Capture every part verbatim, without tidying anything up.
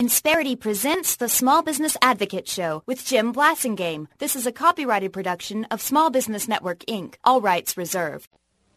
Insperity presents the Small Business Advocate Show with Jim Blasingame. This is a copyrighted production of Small Business Network, Incorporated. All rights reserved.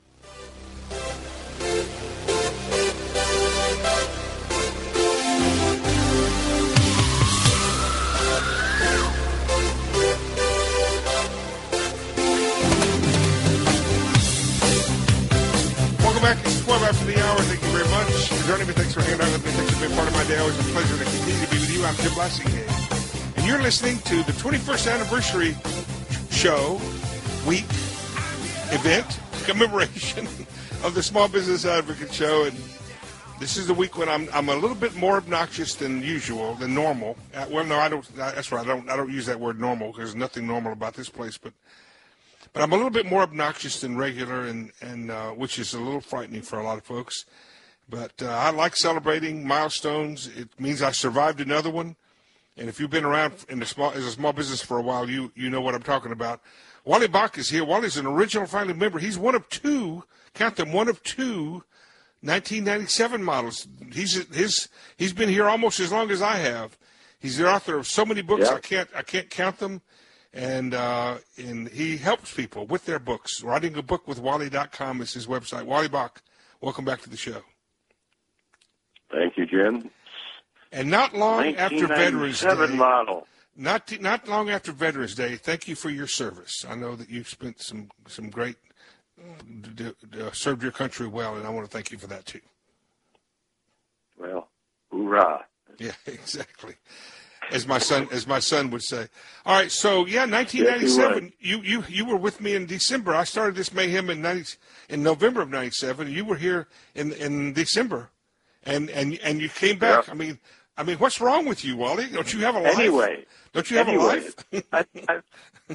Welcome back. It's twelve after the hour. Thank you very much for joining me. Thanks for hanging out with me. Thanks for being part of my day. Always a pleasure to continue to be with you. I'm Jim Blasingame. And you're listening to the twenty-first anniversary show, week, event, commemoration of the Small Business Advocate Show. And this is the week when I'm I'm a little bit more obnoxious than usual, than normal. Uh, well, no, I don't. That's right. I don't. I don't use that word normal because there's nothing normal about this place. But but I'm a little bit more obnoxious than regular, and and uh, which is a little frightening for a lot of folks. But uh, I like celebrating milestones. It means I survived another one. And if you've been around in the small as a small business for a while, you you know what I'm talking about. Wally Bach is here. Wally's an original founding member. He's one of two. Count them. One of two. nineteen ninety-seven models. He's his. He's been here almost as long as I have. He's the author of so many books. Yep. I can't. I can't count them. And uh, and he helps people with their books. Writing a book with Wally dot com is his website. Wally Bach, welcome back to the show. Thank you, Jim. And not long after Veterans Day. Model. Not not long after Veterans Day. Thank you for your service. I know that you've spent some some great. Uh, served your country well, and I want to thank you for that too. Well, hoorah! Yeah, exactly. As my son, as my son would say. All right, so yeah, nineteen ninety-seven. Yes, you, you you were with me in December. I started this mayhem in ninety in November of ninety-seven. You were here in in December, and and and you came back. Yeah. I mean, I mean, what's wrong with you, Wally? Don't you have a life? Anyway, don't you have anyway, a life? I, I,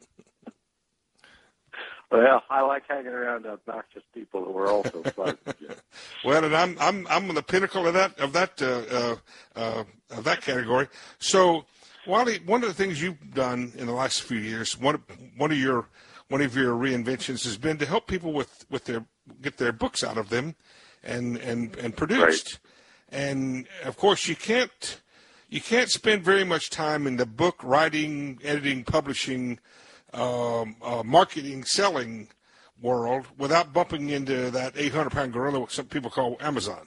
Well, I like hanging around obnoxious people who are also fun. Well, and I'm I'm I'm on the pinnacle of that of that uh, uh, uh, of that category. So, Wally, one of the things you've done in the last few years, one one of your one of your reinventions has been to help people with, with their get their books out of them, and and and produced. Right. And of course, you can't you can't spend very much time in the book writing, editing, publishing. Um, uh, marketing, selling world without bumping into that eight hundred pound gorilla, what some people call Amazon.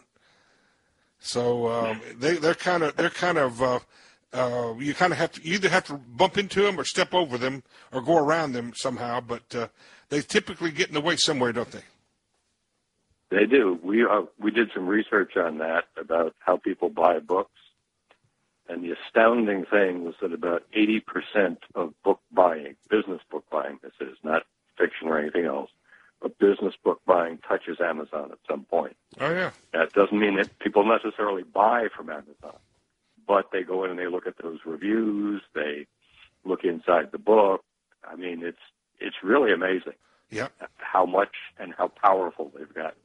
So um, they, they're kind of, they're kind of, uh, uh, you kind of have to you either have to bump into them or step over them or go around them somehow. But uh, they typically get in the way somewhere, don't they? They do. We uh, we did some research on that about how people buy books. And the astounding thing was that about eighty percent of book buying, business book buying, this is not fiction or anything else, but business book buying touches Amazon at some point. Oh, yeah. That doesn't mean that people necessarily buy from Amazon, but they go in and they look at those reviews, they look inside the book. I mean, it's it's really amazing yep. how much and how powerful they've got.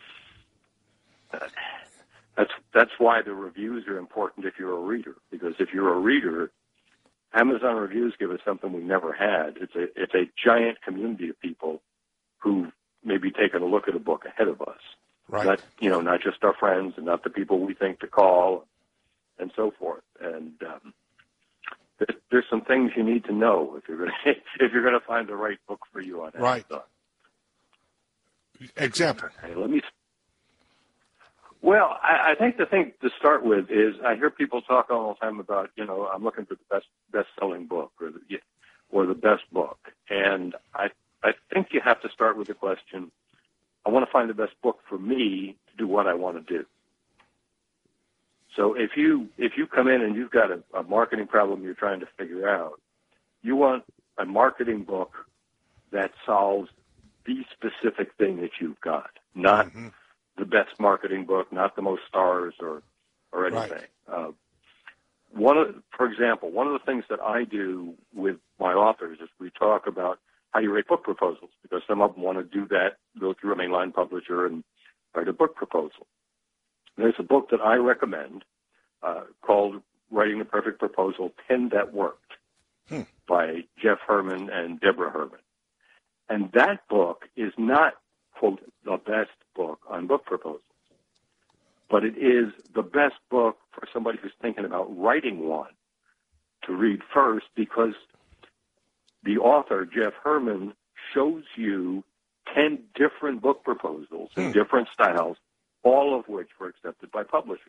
Uh, That's that's why the reviews are important if you're a reader, because if you're a reader, Amazon reviews give us something we've never had. It's a it's a giant community of people who've maybe taken a look at a book ahead of us. Right. Not you know, not just our friends and not the people we think to call and so forth. And um, there's, there's some things you need to know if you're going to if you're going to find the right book for you on Amazon. Right. Example. Okay, let me. Well, I, I think the thing to start with is I hear people talk all the time about, you know, I'm looking for the best best-selling book or the or the best book, and I I think you have to start with the question, I want to find the best book for me to do what I want to do. So if you if you come in and you've got a, a marketing problem you're trying to figure out, you want a marketing book that solves the specific thing that you've got, not mm-hmm. the best marketing book, not the most stars or or anything. Right. Uh, one of, for example, one of the things that I do with my authors is we talk about how you write book proposals, because some of them want to do that, go through a mainline publisher and write a book proposal. There's a book that I recommend uh, called Writing the Perfect Proposal, ten That Worked, hmm. by Jeff Herman and Deborah Herman. And that book is not, quote, the best book on book proposals. but it is the best book for somebody who's thinking about writing one to read first, because the author, Jeff Herman, shows you ten different book proposals in hmm. different styles, all of which were accepted by publishers.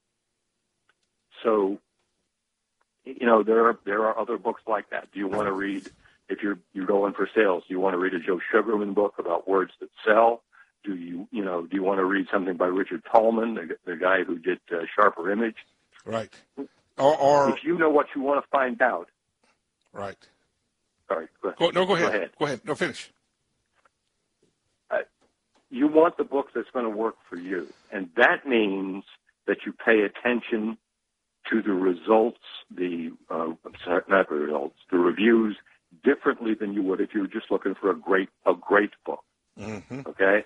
So, you know, there are there are other books like that. Do you want to read, if you're you're going for sales, do you want to read a Joe Sugarman book about words that sell? Do you, you know, do you want to read something by Richard Tolman, the, the guy who did uh, Sharper Image? Right. Or, or if you know what you want to find out. Right. Sorry. Go ahead. Go, no, go ahead. Go ahead. Go ahead. No, finish. Uh, you want the book that's going to work for you, and that means that you pay attention to the results, the uh, sorry, not the results, the reviews differently than you would if you were just looking for a great a great book. Mm-hmm. Okay.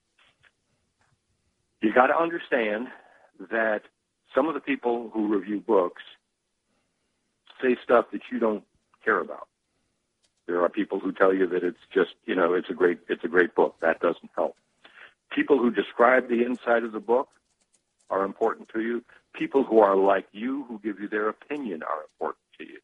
You got to understand that some of the people who review books say stuff that you don't care about. There are people who tell you that it's just, you know, it's a great, it's a great book. That doesn't help. People who describe the inside of the book are important to you. People who are like you, who give you their opinion, are important to you.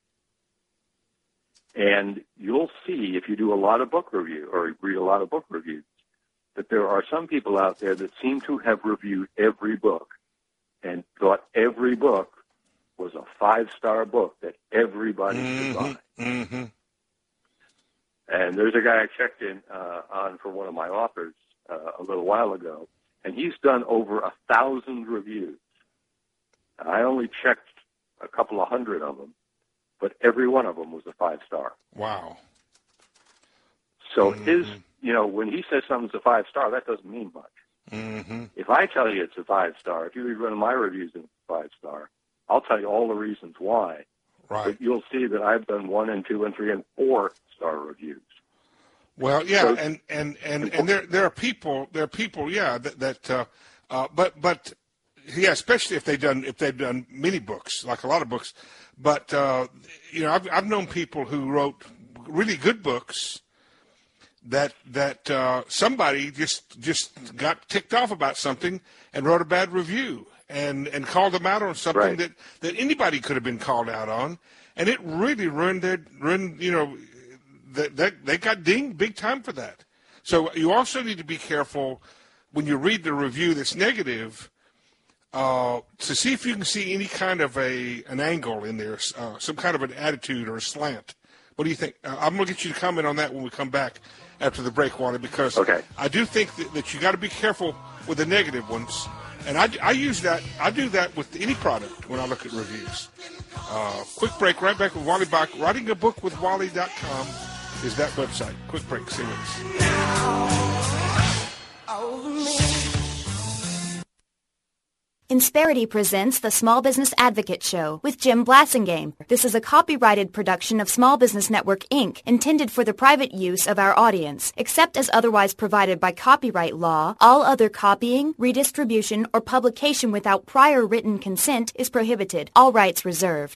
And you'll see, if you do a lot of book review or read a lot of book reviews, that there are some people out there that seem to have reviewed every book and thought every book was a five-star book that everybody mm-hmm. should buy. Mm-hmm. And there's a guy I checked in uh, on for one of my authors uh, a little while ago, and he's done over a thousand reviews. I only checked a couple of hundred of them, but every one of them was a five-star. Wow. So mm-hmm. his, you know, when he says something's a five-star, that doesn't mean much. Mm-hmm. If I tell you it's a five-star, if you read one of my reviews and it's a five-star, I'll tell you all the reasons why. Right. But you'll see that I've done one and two and three and four-star reviews. Well, yeah, so, and, and, and, and there there are people there are people, yeah, that, that uh, uh, but but yeah, especially if they've done if they've done many books, like a lot of books. But uh, you know, I've I've known people who wrote really good books that that uh, somebody just just got ticked off about something and wrote a bad review and, and called them out on something right. that, that anybody could have been called out on, and it really ruined their ruined you know that they, they got dinged big time for that. So you also need to be careful when you read the review that's negative uh, to see if you can see any kind of a an angle in there, uh, some kind of an attitude or a slant. What do you think? Uh, I'm going to get you to comment on that when we come back after the break, Wally, because okay. I do think that, that you got to be careful with the negative ones. And I, I use that, I do that with any product when I look at reviews. Uh, quick break, right back with Wally Bach. Writing a book with Wally dot com is that website. Quick break, see you. Insperity presents the Small Business Advocate Show with Jim Blasingame. This is a copyrighted production of Small Business Network, Incorporated, intended for the private use of our audience. Except as otherwise provided by copyright law, all other copying, redistribution, or publication without prior written consent is prohibited. All rights reserved.